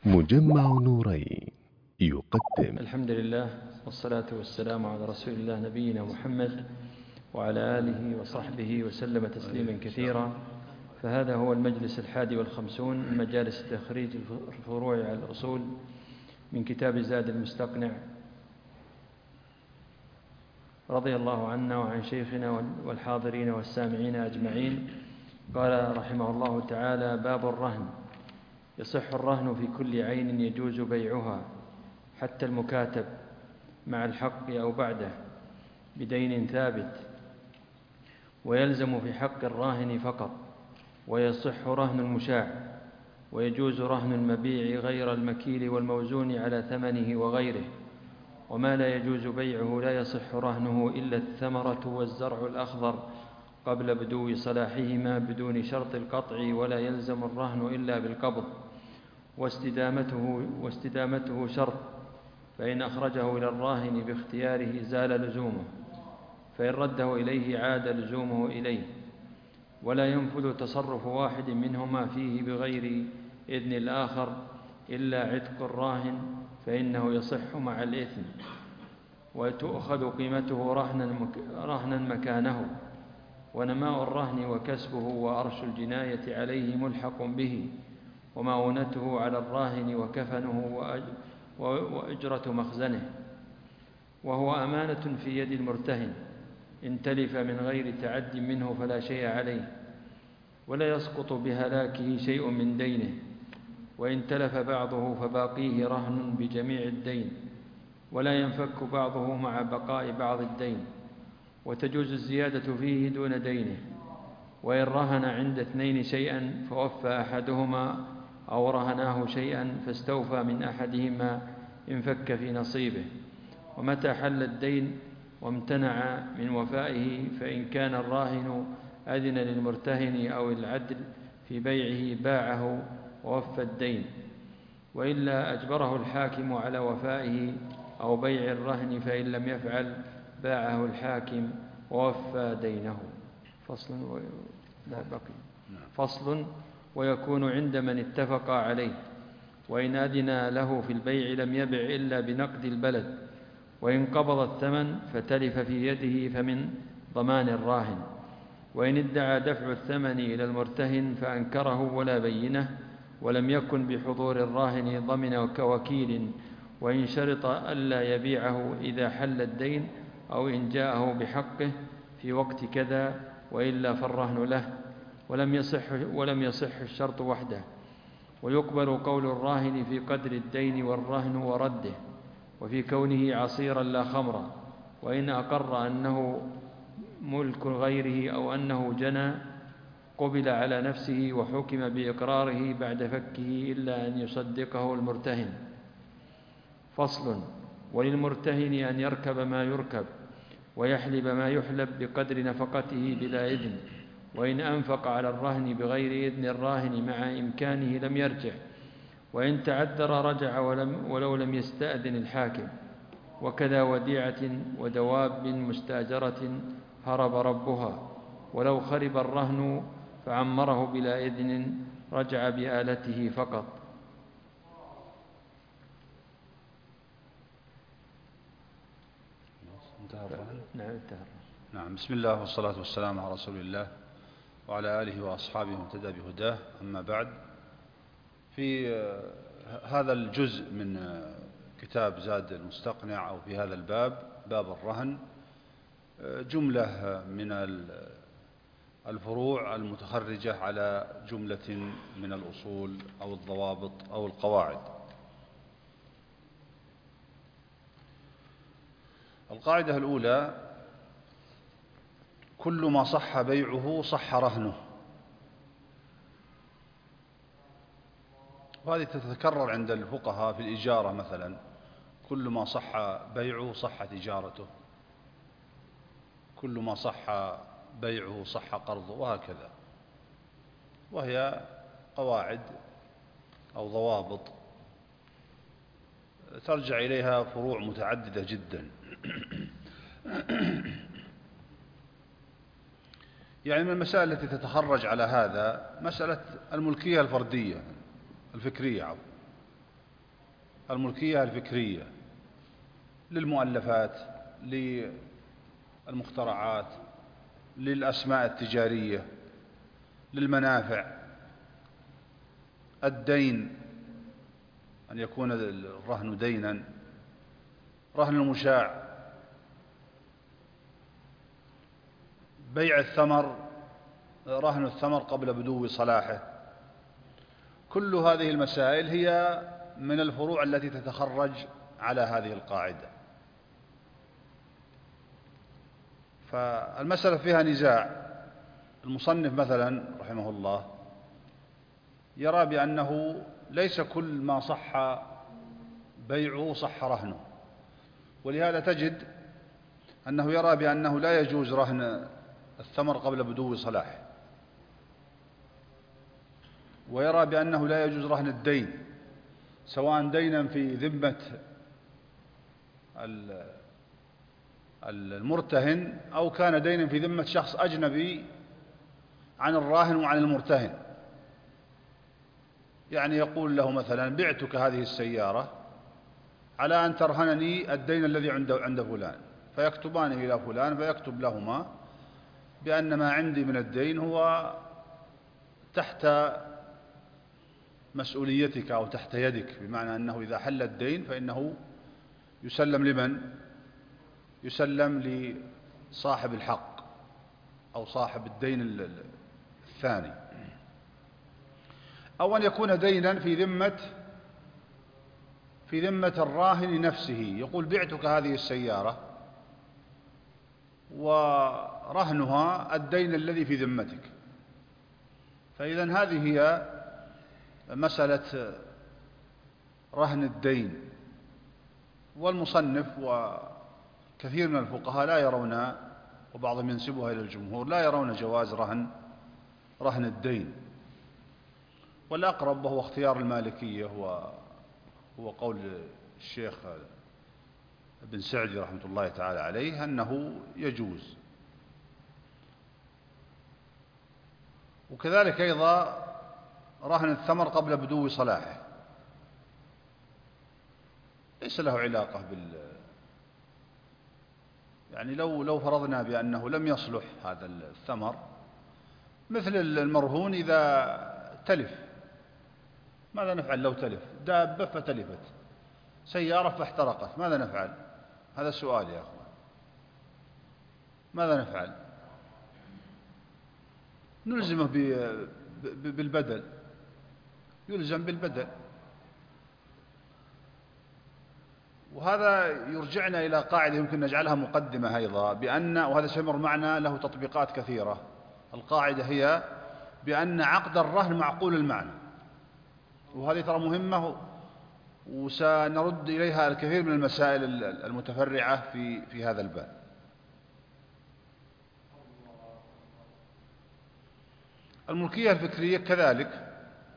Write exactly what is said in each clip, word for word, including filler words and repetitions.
مجمع نورين يقدم. الحمد لله والصلاة والسلام على رسول الله نبينا محمد وعلى آله وصحبه وسلم تسليما كثيرا. فهذا هو المجلس الحادي والخمسون من مجالس تخريج الفروع على الأصول من كتاب زاد المستقنع، رضي الله عنا وعن شيخنا والحاضرين والسامعين أجمعين. قال رحمه الله تعالى: باب الرهن. يصح الرهن في كل عين يجوز بيعها حتى المكاتب مع الحق أو بعده بدين ثابت، ويلزم في حق الراهن فقط، ويصح رهن المشاع، ويجوز رهن المبيع غير المكيل والموزون على ثمنه وغيره. وما لا يجوز بيعه لا يصح رهنه إلا الثمرة والزرع الأخضر قبل بدو صلاحهما بدون شرط القطع، ولا يلزم الرهن إلا بالقبض، واستدامته, واستدامته شرط، فإن أخرجه إلى الراهن باختياره زال لزومه، فإن رده إليه عاد لزومه إليه. ولا ينفذ تصرف واحد منهما فيه بغير إذن الآخر إلا عتق الراهن، فإنه يصح مع الإثم، وتؤخذ قيمته رهنا مكانه. ونماء الرهن وكسبه وأرش الجناية عليه ملحق به، ومؤونته على الراهن وكفنه وأجرة مخزنه، وهو أمانة في يد المرتهن. إن تلف من غير تعد منه فلا شيء عليه، ولا يسقط بهلاكه شيء من دينه. وإن تلف بعضه فباقيه رهن بجميع الدين، ولا ينفك بعضه مع بقاء بعض الدين، وتجوز الزيادة فيه دون دينه. وإن رهن عند اثنين شيئا فوفى أحدهما أو رهناه شيئا فاستوفى من أحدهما انفك في نصيبه. ومتى حل الدين وامتنع من وفائه، فإن كان الراهن أذن للمرتهن أو العدل في بيعه باعه ووفى الدين، وإلا أجبره الحاكم على وفائه أو بيع الرهن، فإن لم يفعل باعه الحاكم ووفى دينه. فصل و... لا بقي. فصل: ويكون عند من اتفق عليه، وإن أذن له في البيع لم يبع إلا بنقد البلد. وإن قبض الثمن فتلف في يده فمن ضمان الراهن. وإن ادعى دفع الثمن إلى المرتهن فأنكره ولا بينه، ولم يكن بحضور الراهن ضمن كوكيل، وإن شرط ألا يبيعه إذا حل الدين أو إن جاءه بحقه في وقت كذا، وإلا فالرهن له. ولم يصح, ولم يصح الشرط وحده. ويقبل قول الراهن في قدر الدين والرهن ورده، وفي كونه عصيرا لا خمرا. وإن أقر أنه ملك غيره أو أنه جنى قبل على نفسه وحكم بإقراره بعد فكه إلا أن يصدقه المرتهن. فصل: وللمرتهن أن يركب ما يركب ويحلب ما يحلب بقدر نفقته بلا إذن. وإن أنفق على الرهن بغير إذن الراهن مع إمكانه لم يرجع، وإن تعذر رجع ولم ولو لم يستأذن الحاكم. وكذا وديعة ودواب مستأجرة هرب ربها، ولو خرب الرهن فعمره بلا إذن رجع بآلته فقط. نعم نعم. بسم الله والصلاة والسلام على رسول الله وعلى آله وأصحابه ومن اهتدى بهداه. أما بعد، في هذا الجزء من كتاب زاد المستقنع أو في هذا الباب، باب الرهن، جملة من الفروع المتخرجة على جملة من الأصول أو الضوابط أو القواعد. القاعدة الأولى: كل ما صح بيعه صح رهنه. وهذه تتكرر عند الفقهاء في الإجارة مثلا: كل ما صح بيعه صحت إجارته، كل ما صح بيعه صح قرضه، وهكذا. وهي قواعد أو ضوابط ترجع إليها فروع متعددة جدا. يعني من المسائل التي تتخرج على هذا مسألة الملكية الفردية الفكرية. الملكية الفكرية للمؤلفات، للمخترعات، للأسماء التجارية، للمنافع. الدين أن يكون الرهن دينا، رهن المشاع، بيع الثمر، رهن الثمر قبل بدو صلاحه. كل هذه المسائل هي من الفروع التي تتخرج على هذه القاعدة. فالمسألة فيها نزاع. المصنف مثلا رحمه الله يرى بأنه ليس كل ما صح بيعه صح رهنه، ولهذا تجد أنه يرى بأنه لا يجوز رهن الثمر قبل بدو صلاحه، ويرى بأنه لا يجوز رهن الدين، سواء دينا في ذمة المرتهن أو كان دينا في ذمة شخص أجنبي عن الراهن وعن المرتهن. يعني يقول له مثلا: بعتك هذه السيارة على أن ترهنني الدين الذي عند عند فلان، فيكتبان إلى فلان فيكتب لهما بأن ما عندي من الدين هو تحت مسؤوليتك أو تحت يدك، بمعنى أنه إذا حل الدين فإنه يسلم لمن؟ يسلم لصاحب الحق أو صاحب الدين الثاني. أو أن يكون دينا في ذمة في ذمة الراهن نفسه، يقول: بعتك هذه السيارة ورهنها الدين الذي في ذمتك. فإذن هذه هي مسألة رهن الدين. والمصنف وكثير من الفقهاء لا يرون، وبعضهم ينسبها إلى الجمهور، لا يرون جواز رهن رهن الدين. والأقرب وهو اختيار المالكية هو هو قول الشيخ ابن سعدي رحمة الله تعالى عليه أنه يجوز. وكذلك أيضا رهن الثمر قبل بدو صلاحه ليس له علاقة بال يعني لو لو فرضنا بأنه لم يصلح هذا الثمر، مثل المرهون إذا تلف، ماذا نفعل لو تلف؟ دابة فتلفت، سيارة فاحترقت، ماذا نفعل؟ هذا السؤال يا أخوان. ماذا نفعل؟ نلزمه بالبدل، يلزم بالبدل. وهذا يرجعنا إلى قاعدة يمكن نجعلها مقدمة أيضا، بأن، وهذا سيمر معنا له تطبيقات كثيرة. القاعدة هي بأن عقد الرهن معقول المعنى، وهذه ترى مهمة، وسنرد إليها الكثير من المسائل المتفرعة في في هذا الباب. الملكية الفكرية كذلك،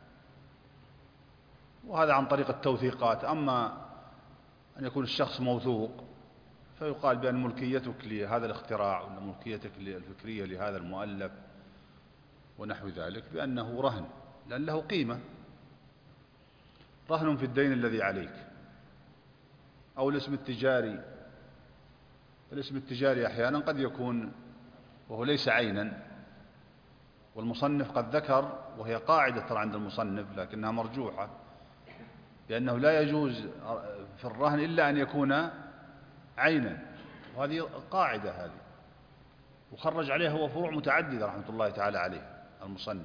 وهذا عن طريق التوثيقات. أما أن يكون الشخص موثوق فيقال بأن ملكيتك لهذا الاختراع وأن ملكيتك الفكرية لهذا المؤلف ونحو ذلك بأنه رهن، لأن له قيمة. رهن في الدين الذي عليك، أو الاسم التجاري. الاسم التجاري أحيانا قد يكون وهو ليس عينا، والمصنف قد ذكر، وهي قاعدة ترى عند المصنف لكنها مرجوحة، لأنه لا يجوز في الرهن إلا أن يكون عينا، وهذه قاعدة هذه، وخرج عليها هو فروع متعددة رحمة الله تعالى عليه المصنف.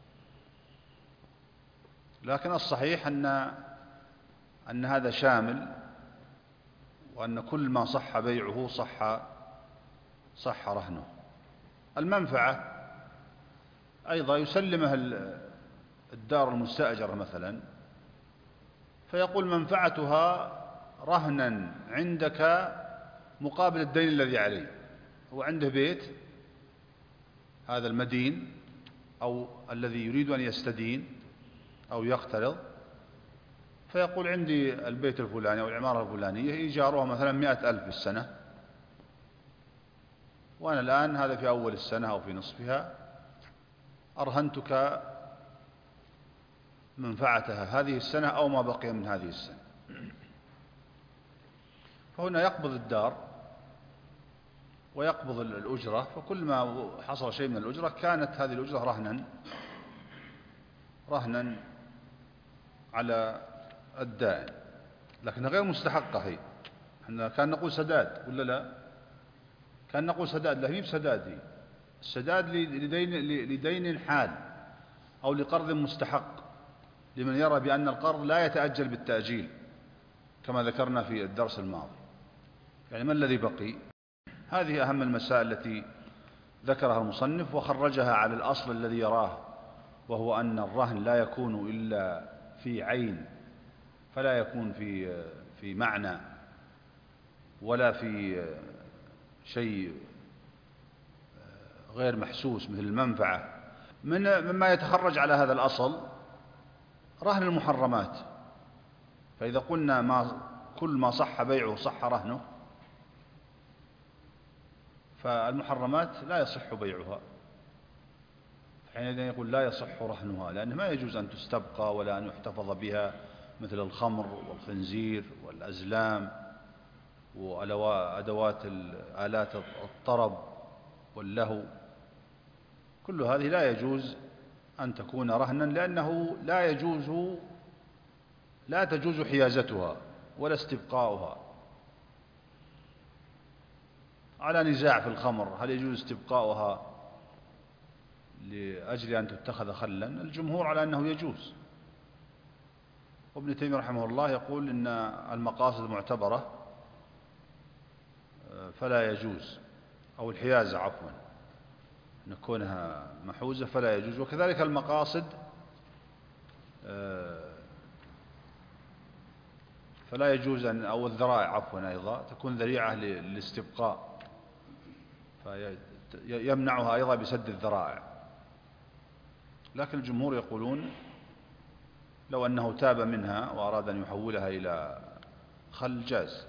لكن الصحيح أن أن هذا شامل، وأن كل ما صح بيعه صح صح رهنه. المنفعة أيضا يسلمها الدار المستأجرة مثلا، فيقول: منفعتها رهنا عندك مقابل الدين الذي عليه. هو عنده بيت، هذا المدين أو الذي يريد أن يستدين أو يقترض، فيقول: عندي البيت الفلاني أو العمارة الفلانية إيجارها مثلا مئة ألف بالسنة، وأنا الآن هذا في أول السنة أو في نصفها أرهنتك منفعتها هذه السنة أو ما بقي من هذه السنة. فهنا يقبض الدار ويقبض الأجرة، فكل ما حصل شيء من الأجرة كانت هذه الأجرة رهنا رهنا على الدائن، لكنها غير مستحقة. هي احنا كان نقول سداد ولا لا؟ كان نقول سداد، لا هي بسداد. هي السداد لدين لدين حال أو لقرض مستحق، لمن يرى بأن القرض لا يتأجل بالتأجيل كما ذكرنا في الدرس الماضي. يعني ما الذي بقي؟ هذه أهم المسائل التي ذكرها المصنف وخرجها على الأصل الذي يراه، وهو أن الرهن لا يكون إلا في عين، فلا يكون في في معنى ولا في شيء غير محسوس مثل المنفعة. من مما يتخرج على هذا الأصل رهن المحرمات. فإذا قلنا ما كل ما صح بيعه صح رهنه، فالمحرمات لا يصح بيعها، حينئذ يقول لا يصح رهنها، لأنه ما يجوز أن تستبقى ولا أن يحتفظ بها، مثل الخمر والخنزير والأزلام وأدوات آلات الطرب واللهو، كل هذه لا يجوز أن تكون رهنا، لأنه لا يجوز لا تجوز حيازتها ولا استبقاؤها. على نزاع في الخمر، هل يجوز استبقاؤها لأجل أن تتخذ خلا؟ الجمهور على أنه يجوز، وابن تيمية رحمه الله يقول إن المقاصد معتبرة فلا يجوز، أو الحيازة عفوا، أن كونها محوزة فلا يجوز. وكذلك المقاصد فلا يجوز أن، أو الذرائع عفوا أيضا تكون ذريعة للاستبقاء، فيمنعها أيضا بسد الذرائع. لكن الجمهور يقولون لو أنه تاب منها وأراد أن يحولها إلى خل جاز.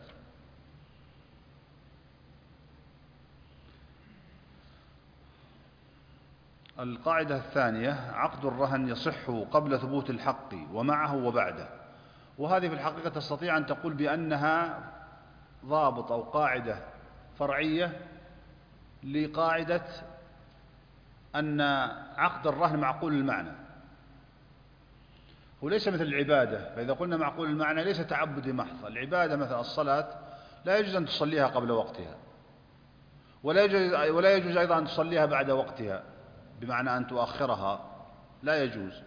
القاعدة الثانية: عقد الرهن يصح قبل ثبوت الحق ومعه وبعده. وهذه في الحقيقة تستطيع أن تقول بأنها ضابط أو قاعدة فرعية لقاعدة أن عقد الرهن معقول المعنى، وليس مثل العبادة. فإذا قلنا معقول المعنى ليس تعبدي محض. العبادة مثل الصلاة لا يجوز أن تصليها قبل وقتها، ولا يجوز, ولا يجوز أيضا أن تصليها بعد وقتها، بمعنى أن تؤخرها لا يجوز.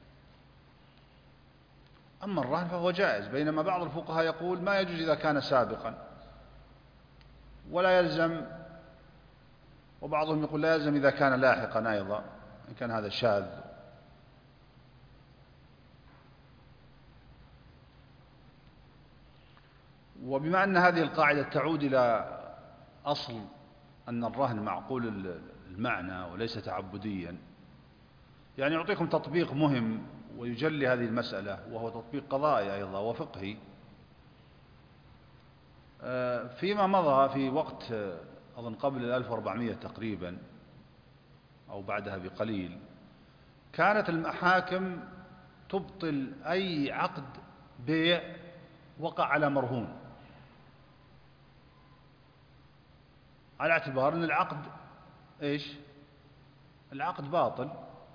أما الرهن فهو جائز، بينما بعض الفقهاء يقول ما يجوز إذا كان سابقا ولا يلزم، وبعضهم يقول لا يلزم إذا كان لاحقا أيضا، إن كان هذا شاذ. وبما أن هذه القاعدة تعود إلى أصل أن الرهن معقول المعنى وليس تعبديا، يعني يعطيكم تطبيق مهم ويجلي هذه المسألة، وهو تطبيق قضائي أيضا وفقهي. فيما مضى في وقت أظن قبل الألف وأربعمائة تقريبا أو بعدها بقليل، كانت المحاكم تبطل أي عقد بيع وقع على مرهون، على اعتبار أن العقد إيش؟ العقد باطل،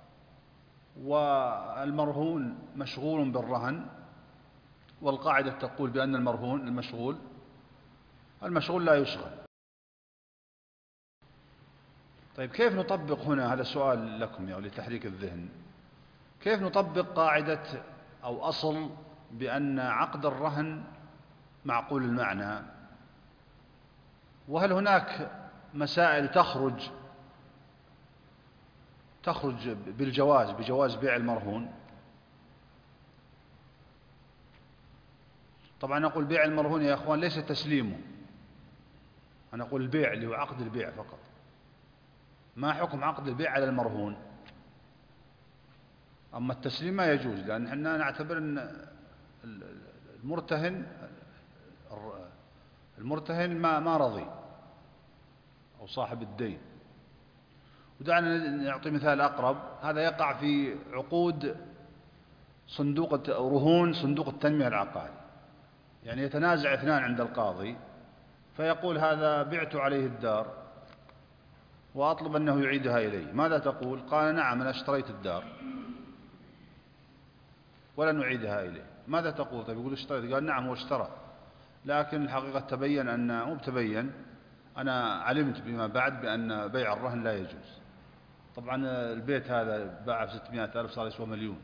والمرهون مشغول بالرهن، والقاعدة تقول بأن المرهون المشغول المشغول لا يشغل. طيب كيف نطبق هنا؟ هذا سؤال لكم يعني لتحريك الذهن. كيف نطبق قاعدة أو أصل بأن عقد الرهن معقول المعنى؟ وهل هناك مسائل تخرج تخرج بالجواز بجواز بيع المرهون؟ طبعا نقول بيع المرهون يا أخوان ليس تسليمه، أنا أقول البيع اللي هو عقد البيع فقط. ما حكم عقد البيع على المرهون؟ أما التسليم ما يجوز، لأن احنا نعتبر أن المرتهن المرتهن ما ما رضي، أو صاحب الدين. ودعنا نعطي مثال أقرب، هذا يقع في عقود صندوق رهون صندوق التنمية العقاري. يعني يتنازع اثنان عند القاضي فيقول هذا بعت عليه الدار وأطلب أنه يعيدها إلي، ماذا تقول؟ قال نعم أنا اشتريت الدار ولن أعيدها إليه. ماذا تقول؟ طيب يقول اشتريت، قال نعم هو اشترى، لكن الحقيقة تبين أن مو تبين أنا علمت بما بعد بأن بيع الرهن لا يجوز. طبعا البيت هذا باع ب ستمائة ألف صار يسوى مليون.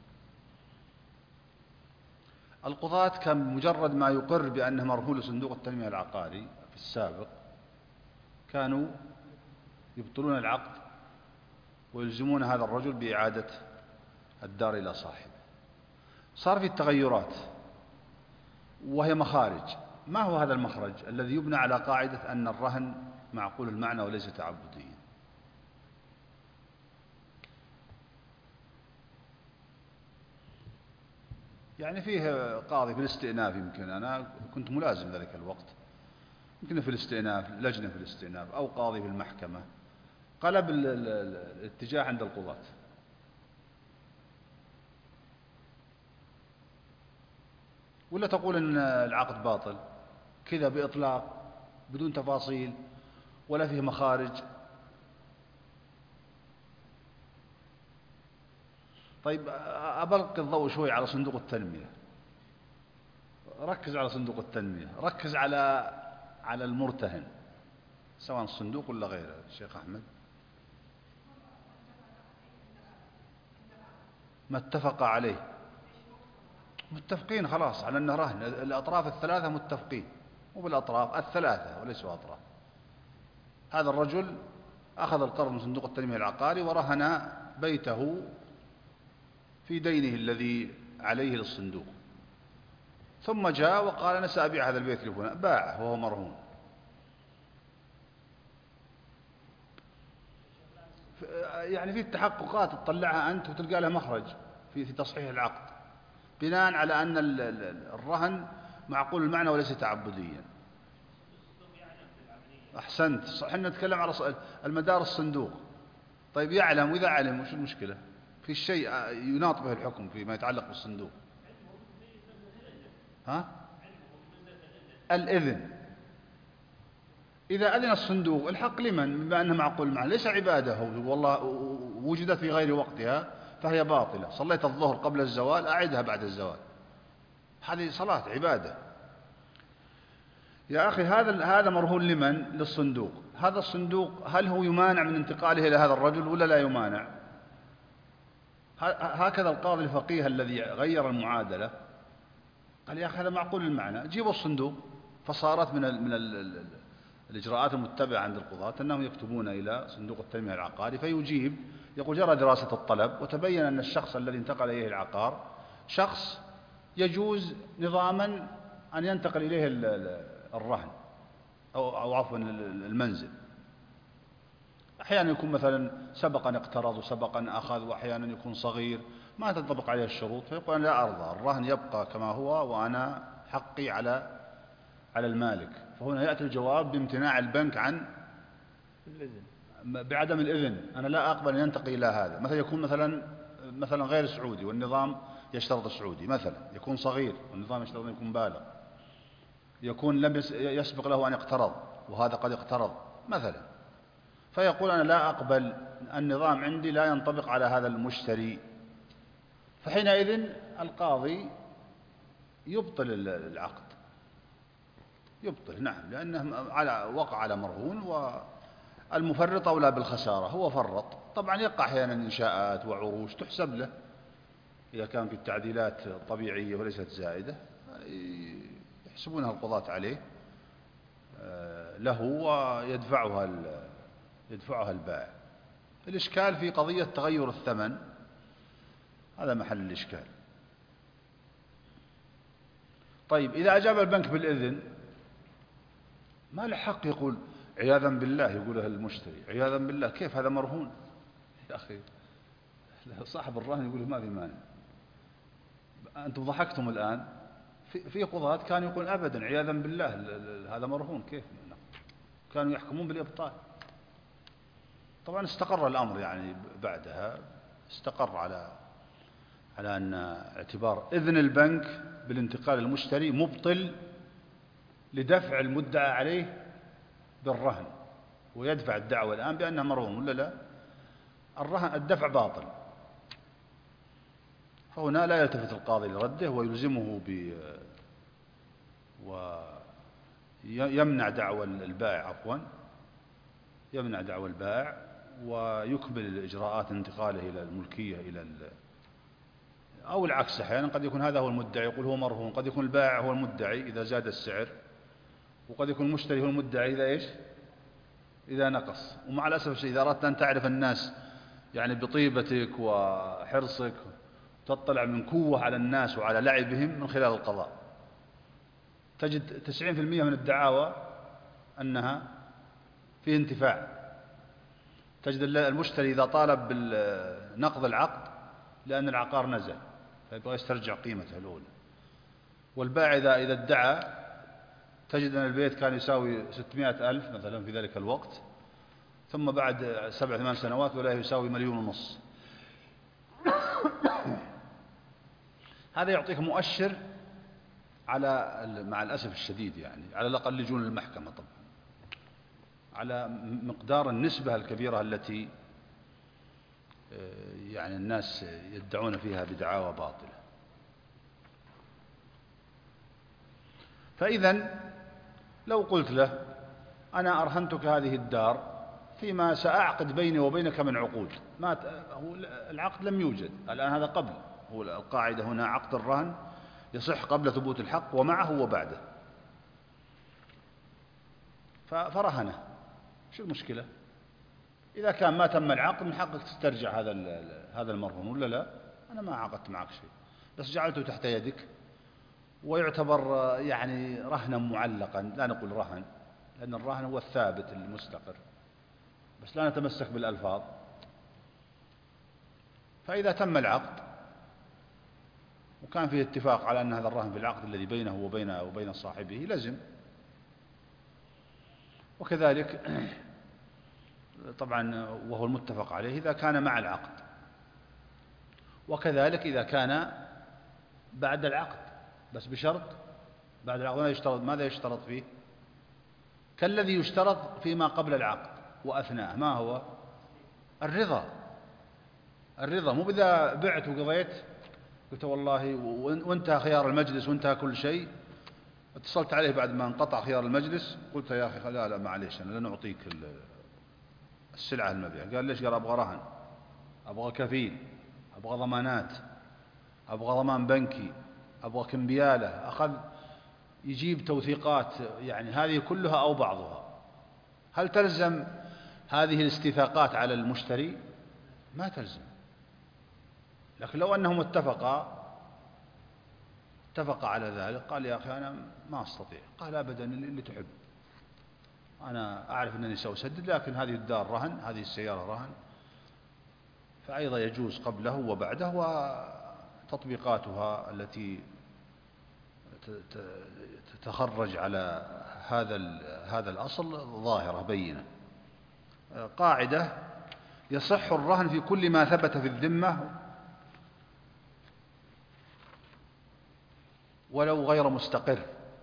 القضاة كان مجرد ما يقر بأنه مرهون لصندوق التنمية العقاري في السابق كانوا يبطلون العقد ويلزمون هذا الرجل بإعادة الدار إلى صاحبه. صار في التغيرات وهي مخارج. ما هو هذا المخرج الذي يبنى على قاعدة أن الرهن معقول المعنى وليس تعبديا؟ يعني فيه قاضي في الاستئناف، يمكن أنا كنت ملازم ذلك الوقت، يمكن في الاستئناف لجنة في الاستئناف أو قاضي في المحكمة، قلب الاتجاه عند القضاة. ولا تقول أن العقد باطل كذا بإطلاق بدون تفاصيل ولا فيه مخارج. طيب أبلغ الضوء شوي على صندوق التنمية. ركز على صندوق التنمية، ركز على على المرتهن سواء الصندوق ولا غيره. الشيخ أحمد ما اتفق عليه، متفقين خلاص على أنه رهن. الأطراف الثلاثة متفقين، مو بالأطراف الثلاثة وليسوا أطراف. هذا الرجل أخذ القرض من صندوق التنمية العقاري ورهن بيته في دينه الذي عليه للصندوق، ثم جاء وقال أنا سأبيع هذا البيت لفلان، باعه وهو مرهون. يعني في التحققات تطلعها أنت وتلقى لها مخرج في في تصحيح العقد بناء على أن الرهن معقول المعنى وليس تعبديا. أحسنت، احنا نتكلم على المدار الصندوق. طيب يعلم، وإذا علم وش المشكلة؟ في شيء يناط به الحكم فيما يتعلق بالصندوق. ها؟ الإذن. إذا أذن الصندوق الحق لمن؟ بما أنه معقول المعنى، ليس عبادة والله وجدت في غير وقتها فهي باطلة. صليت الظهر قبل الزوال أعدها بعد الزوال، هذه صلاة عبادة. يا أخي هذا هذا مرهون لمن؟ للصندوق. هذا الصندوق هل هو يمانع من انتقاله إلى هذا الرجل ولا لا يمانع؟ هكذا القاضي الفقيه الذي غير المعادلة قال يا أخي هذا معقول المعنى، جيبوا الصندوق. فصارت من ال من ال الإجراءات المتبعة عند القضاة أنهم يكتبون إلى صندوق التنمية العقاري فيجيب، يقول جرى دراسة الطلب وتبين أن الشخص الذي انتقل إليه العقار شخص يجوز نظاما أن ينتقل إليه الرهن أو, أو عفوا المنزل. أحيانا يكون مثلا سبقا اقترض وسبقا أخذ، وأحيانا يكون صغير ما تنطبق عليه الشروط، فيقول أنا لا أرضى، الرهن يبقى كما هو وأنا حقي على على المالك. فهنا يأتي الجواب بامتناع البنك عن بعدم الإذن. أنا لا أقبل أن ينتقي إلى هذا. مثلا يكون مثلا مثلا غير سعودي والنظام يشترط السعودي، مثلا يكون صغير والنظام يشترط أن يكون بالغ، يكون لم يسبق له أن يقترض وهذا قد اقترض مثلا، فيقول أنا لا أقبل، النظام عندي لا ينطبق على هذا المشتري. فحينئذ القاضي يبطل العقد، يبطل نعم، لأنه على وقع على مرهون، والمفرط أولى بالخسارة، هو فرط. طبعا يقع أحيانا إنشاءات وعروش تحسب له إذا كان في التعديلات طبيعية وليست زائدة، يحسبونها القضاة عليه له ويدفعها يدفعها البائع. الإشكال في قضية تغير الثمن، هذا محل الإشكال. طيب إذا أجاب البنك بالإذن ما له حق يقول عياذا بالله، يقوله المشتري عياذا بالله، كيف هذا مرهون يا أخي؟ صاحب الرهن يقول ما في مانع. أنتم ضحكتم الآن. في قضاة كانوا يقول أبدا عياذا بالله هذا مرهون، كيف؟ كانوا يحكمون بالإبطال. طبعا استقر الأمر يعني بعدها، استقر على على أن اعتبار إذن البنك بالانتقال المشتري مبطل لدفع المدعى عليه بالرهن، ويدفع الدعوة الآن بأنها مرهون ولا لا؟ الرهن الدفع باطل، فهنا لا يلتفت القاضي لرده ويلزمه ب ويمنع دعوى البائع عفوا يمنع دعوى البائع ويكمل إجراءات انتقاله إلى الملكية إلى ال... أو العكس. أحيانا قد يكون هذا هو المدعي يقول هو مرهون، قد يكون البائع هو المدعي إذا زاد السعر، وقد يكون المشتري هو المدعي إذا إيش؟ إذا نقص. ومع الأسف الشيء إذا أردت أن تعرف الناس يعني بطيبتك وحرصك تطلع من قوة على الناس وعلى لعبهم من خلال القضاء، تجد تسعين بالمئة من الدعاوى أنها فيه انتفاع. تجد المشتري إذا طالب بنقض العقد لأن العقار نزل فيبغى يسترجع قيمته الأولى، والبائع إذا إذا ادعى تجد أن البيت كان يساوي ستمائة ألف مثلا في ذلك الوقت، ثم بعد سبع ثمان سنوات ولا يساوي مليون ونص. هذا يعطيك مؤشر على مع الأسف الشديد يعني على الأقل لجون المحكمة طبعا على مقدار النسبة الكبيرة التي يعني الناس يدعون فيها بدعاوى باطلة. فإذا لو قلت له أنا أرهنتك هذه الدار فيما سأعقد بيني وبينك من عقود، ما العقد لم يوجد الآن، هذا قبل، هو القاعدة هنا عقد الرهن يصح قبل ثبوت الحق ومعه وبعده، فرهنه، شو المشكلة؟ إذا كان ما تم العقد من حقك تسترجع هذا هذا المرهون ولا لا؟ أنا ما عقدت معك شيء، بس جعلته تحت يدك ويعتبر يعني رهنا معلقا، لا نقول رهن لأن الرهن هو الثابت المستقر، بس لا نتمسك بالألفاظ. فإذا تم العقد وكان فيه اتفاق على أن هذا الرهن في العقد الذي بينه وبين وبين صاحبه لزم. وكذلك طبعا وهو المتفق عليه إذا كان مع العقد، وكذلك إذا كان بعد العقد، بس بشرط بعد العقد ماذا يشترط ماذا يشترط فيه؟ كالذي يشترط فيما قبل العقد وأثناءه، ما هو؟ الرضا. الرضا، مو إذا بعت وقضيت قلت والله وانتهى خيار المجلس وانتهى كل شيء، اتصلت عليه بعد ما انقطع خيار المجلس قلت يا أخي لا لا معليش أنا لن أعطيك السلعة المبيع. قال ليش؟ قال أبغى رهن، أبغى كفيل، أبغى ضمانات، أبغى ضمان بنكي، أبغى كمبيالة. أخذ يجيب توثيقات، يعني هذه كلها أو بعضها. هل تلزم هذه الاستيثاقات على المشتري؟ ما تلزم. لكن لو أنهم اتفقا اتفق على ذلك، قال يا أخي أنا ما أستطيع، قال أبدا اللي تحب، أنا أعرف أنني سأسدد لكن هذه الدار رهن، هذه السيارة رهن، فأيضا يجوز قبله وبعده، وتطبيقاتها التي تتخرج على هذا هذا الأصل ظاهرة بينة. قاعدة: يصح الرهن في كل ما ثبت في الذمة ولو غير مستقر.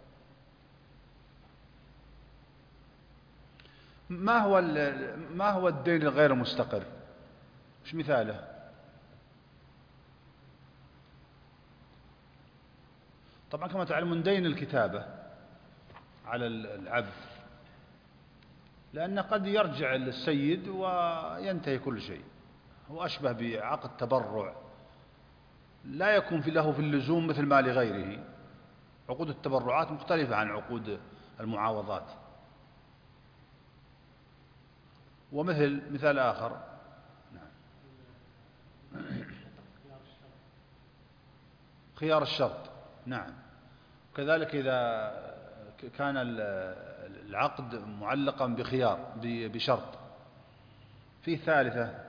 ما هو ما هو الدين الغير مستقر؟ ايش مثاله؟ طبعا كما تعلمون دين الكتابة على العبد، لأن قد يرجع السيد وينتهي كل شيء، هو أشبه بعقد تبرع لا يكون في له في اللزوم مثل ما لغيره. عقود التبرعات مختلفة عن عقود المعاوضات. ومثل مثال آخر، خيار الشرط، نعم. كذلك إذا كان العقد معلقا بخيار بشرط. في ثالثة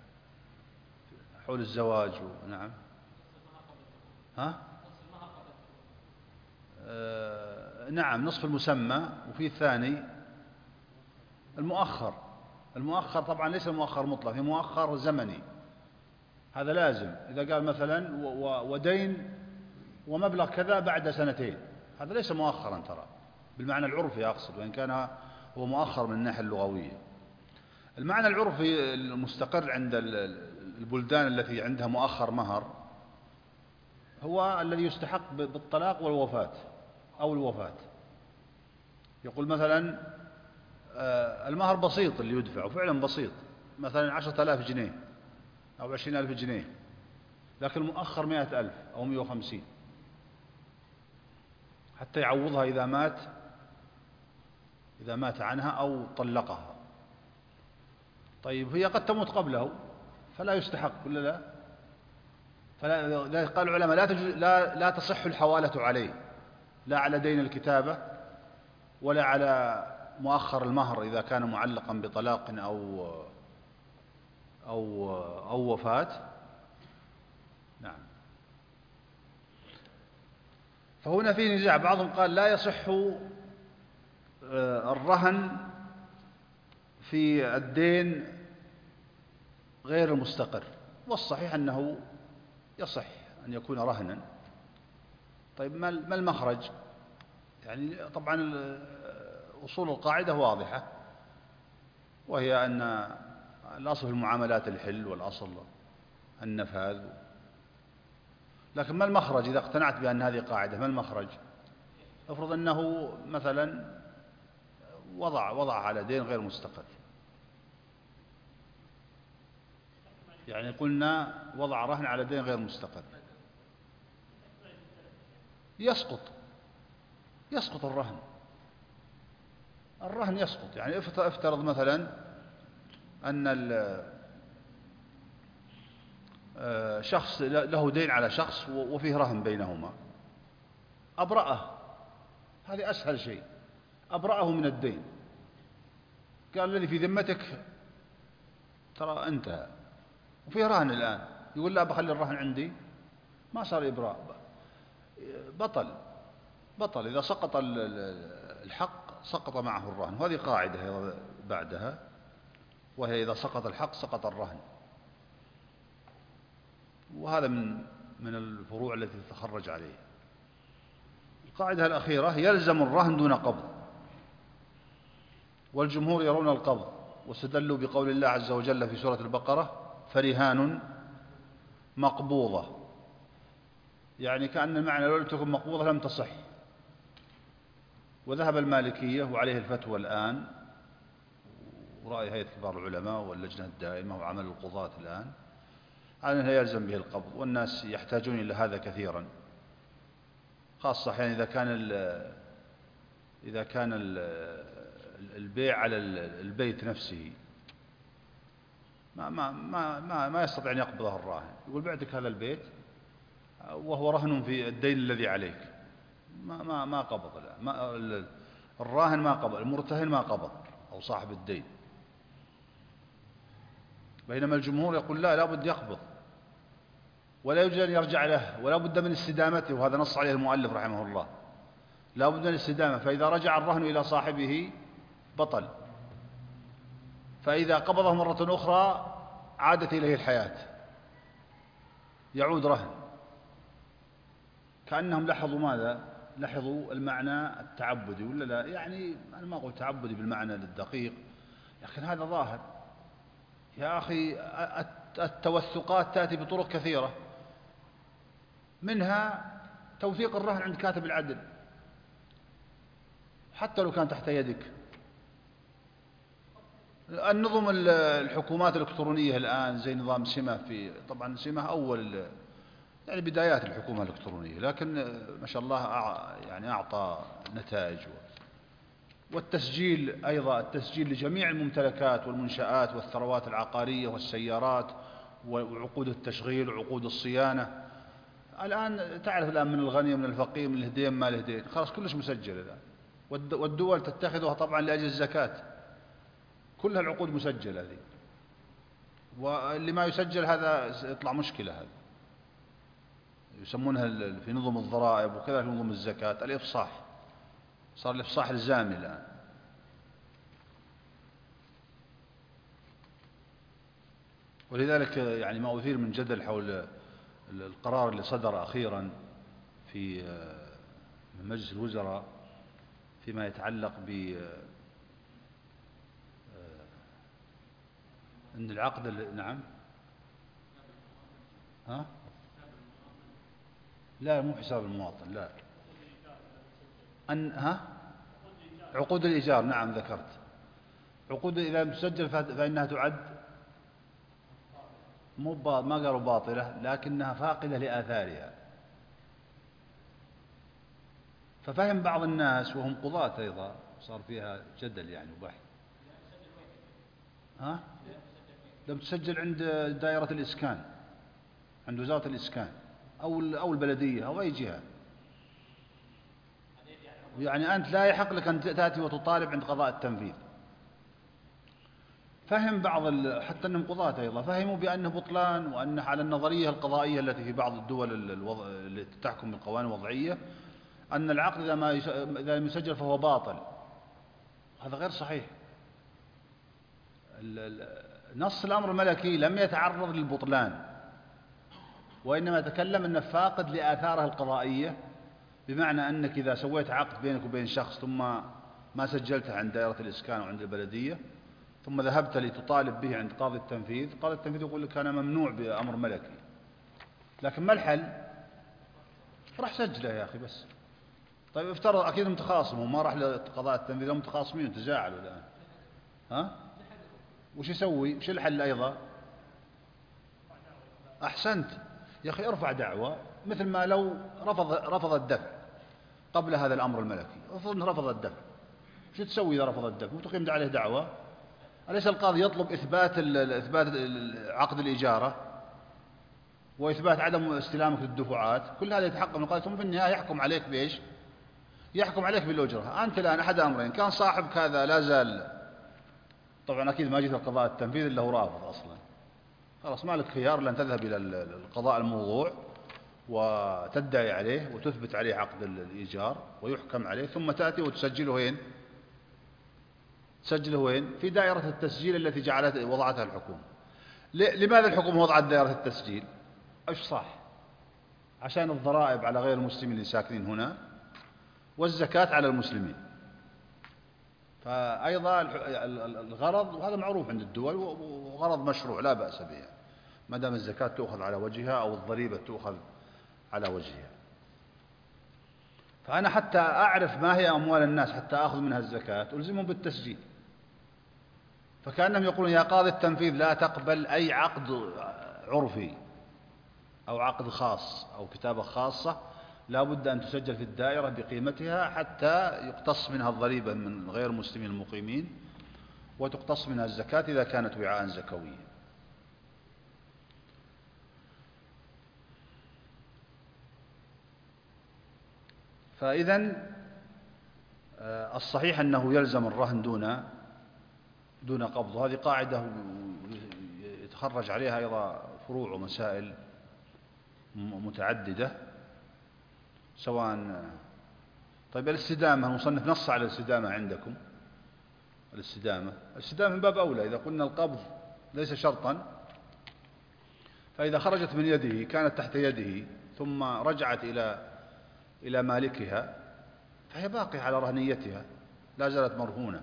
حول الزواج، نعم. ها؟ آه نعم، نصف المسمى. وفي الثاني المؤخر. المؤخر طبعا ليس المؤخر مطلق، في مؤخر زمني، هذا لازم. إذا قال مثلا ودين ومبلغ كذا بعد سنتين، هذا ليس مؤخرا ترى، بالمعنى العرفي أقصد، وإن كان هو مؤخر من الناحية اللغوية. المعنى العرفي المستقر عند البلدان التي عندها مؤخر مهر هو الذي يستحق بالطلاق والوفاة أو الوفاة. يقول مثلا المهر بسيط اللي يدفع، وفعلا بسيط، مثلا عشرة آلاف جنيه أو عشرين ألف جنيه، لكن المؤخر مئة ألف أو مئة وخمسين حتى يعوضها إذا مات إذا مات عنها أو طلقها. طيب هي قد تموت قبله فلا يستحق ولا لا؟ فلا قال العلماء لا, لا, لا تصح الحوالة عليه، لا على دين الكتابة ولا على مؤخر المهر إذا كان معلقا بطلاق أو أو أو وفاة. نعم. فهنا في نزاع، بعضهم قال لا يصح الرهن في الدين غير المستقر، والصحيح أنه يصح أن يكون رهنا. طيب ما المخرج؟ يعني طبعا أصول القاعدة واضحة، وهي أن الأصل في المعاملات الحل والأصل النفاذ. لكن ما المخرج إذا اقتنعت بأن هذه قاعدة؟ ما المخرج؟ افرض أنه مثلا وضع وضع على دين غير مستقر، يعني قلنا وضع رهن على دين غير مستقر، يسقط يسقط الرهن الرهن يسقط. يعني افترض مثلا أن شخص له دين على شخص وفيه رهن بينهما، أبرأه، هذه أسهل شيء، أبرأه من الدين، قال الذي في ذمتك ترى انتهى، وفيه رهن الآن، يقول لا بخلي الرهن عندي، ما صار إبراء، بطل بطل إذا سقط الحق سقط معه الرهن. وهذه قاعدة بعدها، وهي إذا سقط الحق سقط الرهن. وهذا من من الفروع التي تتخرج عليها. القاعدة الأخيرة يلزم الرهن دون قبض، والجمهور يرون القبض، واستدلوا بقول الله عز وجل في سورة البقرة فرهان مقبوضة، يعني كأن المعنى لو لم تكن مقبوضة لم تصح. وذهب المالكية وعليه الفتوى الآن، ورأي هيئة كبار العلماء واللجنة الدائمة وعمل القضاة الآن، على أنه يلزم به القبض، والناس يحتاجون إلى هذا كثيرا، خاصة يعني إذا كان إذا كان البيع على البيت نفسه ما ما ما ما, ما يستطيع أن يقبضه الراهن، يقول بعتك هذا البيت وهو رهن في الدين الذي عليك، ما ما ما قبض، لا ما الراهن ما قبض، المرتهن ما قبض أو صاحب الدين. بينما الجمهور يقول لا، لا بد يقبض، ولا يوجد أن يرجع له، ولا بد من استدامته، وهذا نص عليه المؤلف رحمه الله، لا بد من الاستدامة. فإذا رجع الرهن إلى صاحبه بطل، فإذا قبضه مرة أخرى عادت إليه الحياة، يعود رهن. كأنهم لاحظوا ماذا؟ لاحظوا المعنى التعبدي ولا لا؟ يعني أنا ما أقول تعبدي بالمعنى الدقيق، لكن هذا ظاهر. يا أخي التوثقات تأتي بطرق كثيرة، منها توثيق الرهن عند كاتب العدل حتى لو كان تحت يدك. النظم الحكومات الإلكترونية الآن زي نظام سمة، في طبعا سمة أول يعني بدايات الحكومة الإلكترونية، لكن ما شاء الله يعني أعطى نتائج. والتسجيل أيضا، التسجيل لجميع الممتلكات والمنشآت والثروات العقارية والسيارات وعقود التشغيل وعقود الصيانة. الآن تعرف الآن من الغني ومن الفقير، من الهدين ما الهدين، خلاص كلش مسجل الآن، والدول تتخذها طبعا لأجل الزكاة، كلها العقود مسجلة هذه، واللي ما يسجل هذا يطلع مشكلة. هذا يسمونها في نظم الضرائب وكذا في نظم الزكاة الإفصاح، صار الإفصاح الزامي الآن. ولذلك يعني ما أثير من جدل حول القرار اللي صدر أخيرا في مجلس الوزراء فيما يتعلق ب أن العقد نعم ها لا مو حساب المواطن لا أن ها عقود الإيجار نعم ذكرت عقود إذا تسجل فإنها تعد مو ما قالوا باطلة لكنها فاقدة لآثارها. ففهم بعض الناس وهم قضاة أيضا صار فيها جدل يعني وبحث ها لم تسجل عند دائرة الإسكان عند وزارة الإسكان أو أو البلدية أو أي جهة يعني أنت لا يحق لك أن تأتي وتطالب عند قضاء التنفيذ. فهم بعض حتى أنهم قضاة أيضا فهموا بأنه بطلان وأنه على النظرية القضائية التي في بعض الدول التي تحكم بالقوانين الوضعية أن العقد إذا ما إذا لم يسجل فهو باطل. هذا غير صحيح. نص الأمر الملكي لم يتعرض للبطلان وإنما تكلم أنه فاقد لآثاره القضائية بمعنى أنك إذا سويت عقد بينك وبين شخص ثم ما سجلته عند دائرة الإسكان وعند البلدية ثم ذهبت لتطالب به عند قاضي التنفيذ قاضي التنفيذ يقول لك أنا ممنوع بأمر ملكي. لكن ما الحل؟ راح سجله يا أخي بس. طيب افترض أكيد متخاصم وما راح لقضاء التنفيذ هم متخاصمين وتزاعلوا الآن ها؟ وش يسوي؟ وش الحل أيضا؟ أحسنت يا أخي ارفع دعوة مثل ما لو رفض رفض الدفع قبل هذا الأمر الملكي. افرض أنه رفض الدفع شو تسوي إذا رفض الدفع؟ وتقيم عليه دعوة. أليس القاضي يطلب إثبات إثبات عقد الإجارة وإثبات عدم استلامك للدفعات؟ كل هذا يتحقق من القاضي ثم في النهاية يحكم عليك بإيش؟ يحكم عليك بالأجرة. أنت الآن أحد أمرين كان صاحبك هذا لا زال طبعا أكيد ما جيت القضاء التنفيذ إلا هو رافض أصلا خلاص ما لك خيار لأن تذهب إلى القضاء الموضوع وتدعي عليه وتثبت عليه عقد الإيجار ويحكم عليه ثم تأتي وتسجله وين؟ تسجله وين؟ في دائرة التسجيل التي جعلت وضعتها الحكومة. لماذا الحكومة وضعت دائرة التسجيل؟ إيش صح؟ عشان الضرائب على غير المسلمين اللي ساكنين هنا والزكاة على المسلمين. فأيضا الغرض وهذا معروف عند الدول وغرض مشروع لا بأس به ما دام الزكاة تؤخذ على وجهها أو الضريبة تؤخذ على وجهها. فأنا حتى أعرف ما هي أموال الناس حتى أخذ منها الزكاة ألزمهم بالتسجيل. فكأنهم يقولون يا قاضي التنفيذ لا تقبل أي عقد عرفي أو عقد خاص أو كتابة خاصة لا بد أن تسجل في الدائرة بقيمتها حتى يقتص منها الضريبة من غير المسلمين المقيمين وتقتص منها الزكاة إذا كانت وعاء زكويا. فإذن الصحيح أنه يلزم الرهن دون دون قبض. وهذه قاعدة يتخرج عليها أيضا فروع ومسائل متعددة سواء. طيب الاستدامة المصنف نص على الاستدامة عندكم. الاستدامة الاستدامة من باب أولى إذا قلنا القبض ليس شرطا فإذا خرجت من يده كانت تحت يده ثم رجعت إلى إلى مالكها فهي باقية على رهنيتها لا زالت مرهونة.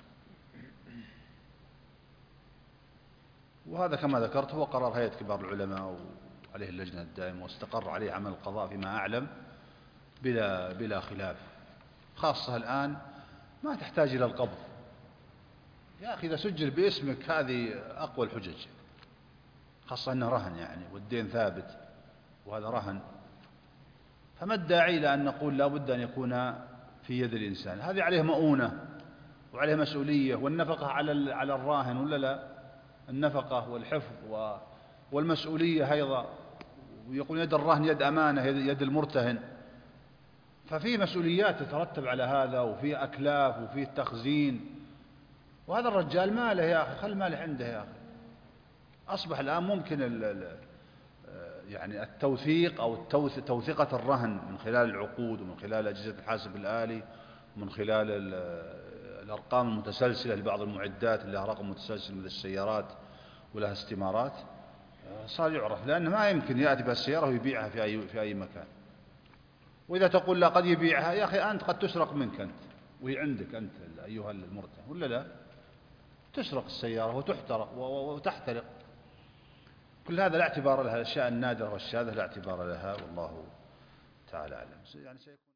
وهذا كما ذكرت هو قرار هيئة كبار العلماء وعليه اللجنة الدائمة واستقر عليه عمل القضاء فيما أعلم بلا بلا خلاف. خاصة الآن ما تحتاج إلى القبض يا أخي إذا سجل باسمك هذه أقوى الحجج خاصة أنه رهن يعني والدين ثابت وهذا رهن. فما الداعي إلى أن نقول لا بد أن يكون في يد الإنسان؟ هذه عليه مؤونة وعليه مسؤولية والنفقة على على الراهن ولا لا؟ النفقة والحفظ والمسؤولية أيضا. ويقول يد الرهن يد أمانة يد المرتهن. ففي مسؤوليات تترتب على هذا وفي أكلاف وفي تخزين. وهذا الرجال ماله يا أخي خل ماله عنده يا أخي. أصبح الآن ممكن ال ال يعني التوثيق أو توثيقة الرهن من خلال العقود ومن خلال أجهزة الحاسب الآلي ومن خلال الأرقام المتسلسلة لبعض المعدات اللي لها رقم متسلسل مثل السيارات ولها استمارات صار يعرف لأنه ما يمكن يأتي بالسيارة ويبيعها في أي في أي مكان. وإذا تقول لا قد يبيعها يا أخي أنت قد تسرق منك أنت وهي عندك أنت أيها المرتهن ولا لا؟ تسرق السيارة وتحترق وتحترق. كل هذا لا اعتبار لها، الأشياء النادرة والشاذة لا اعتبار لها، والله تعالى أعلم. يعني سيكون